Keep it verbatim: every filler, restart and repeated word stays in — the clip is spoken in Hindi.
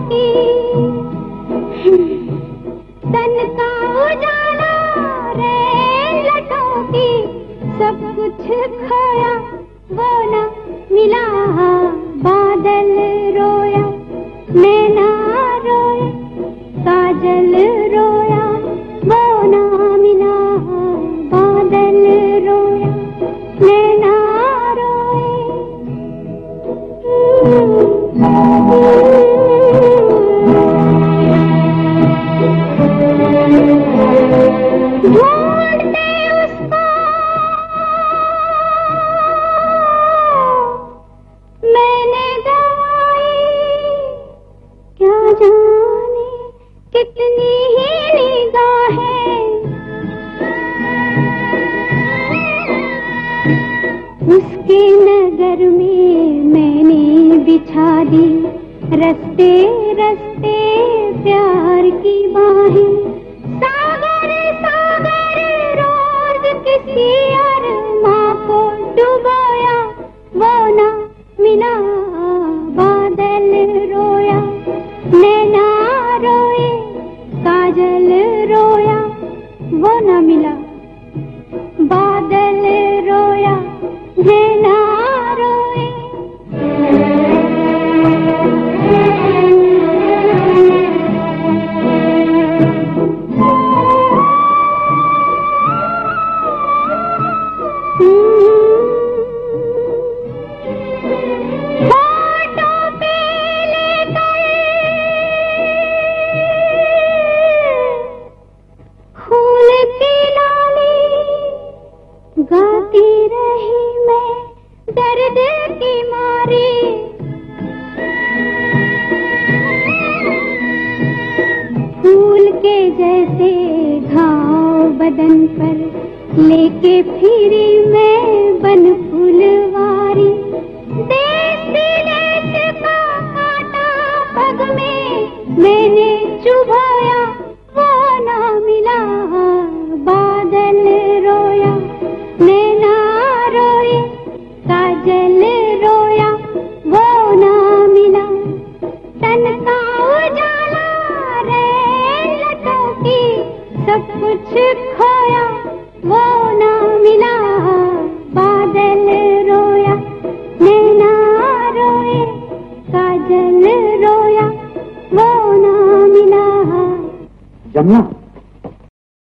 की, तन का उजाला रैन लटों की, सब कुछ खोया वो न मिला। बादल रोया नैना रोए, काजल रोया वो न मिला। बादल रोया नैना रोए। ढूंढते उसको मैंने गवाई, क्या जाने कितनी ही निगाहें। उसके नगर में मैंने बिछा दी रस्ते रस्ते प्यार की बाहें। सागर सागर रोज किसी अरमां को डुबोया वो न मिला। बादल रोया नैना रोए, काजल रोया वो न मिला। बादल रोया नैना रोए। गाती रही मैं दर्द की मारी, फूल के जैसे घाव बदन पर लेके फिरी मैं बन फुलवारी। देश देश का कांटा पग में मैंने चुभाया वो ना मिला। बादल रोया नैना रोए, काजल रोया वो ना मिला। तन का उजाला रैन लटों की, सब कुछ खोया वो ना मिला। बादल रोया नैना रोए, काजल रोया वो ना मिला। जमुना